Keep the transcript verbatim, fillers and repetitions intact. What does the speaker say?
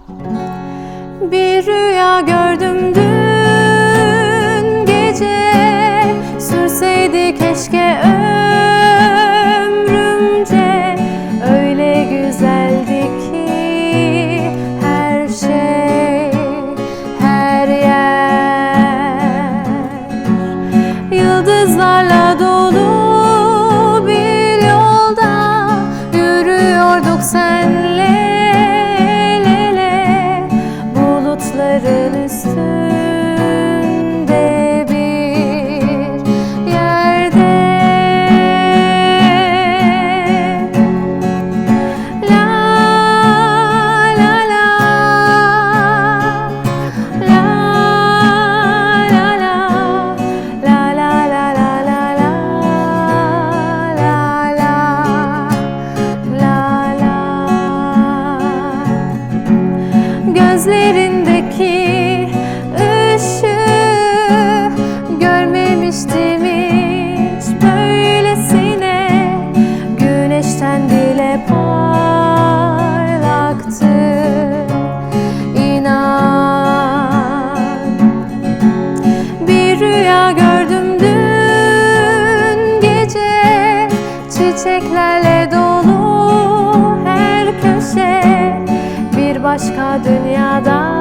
Bir rüya gördüm dün gece, sürseydi keşke ömrümce. Öyle güzeldi ki her şey, her yer, yıldızlarla dolu bir yolda yürüyorduk senle. Bulutların üstünde bir yerde, la la la, la la la, la la la la la la, la la la. Gözlerindeki ışığı görmemiştim hiç böylesine. Güneşten bile parlaktı, inan. Bir rüya gördüm dün gece, çiçeklerle dolu her köşe, bir başka dünyada.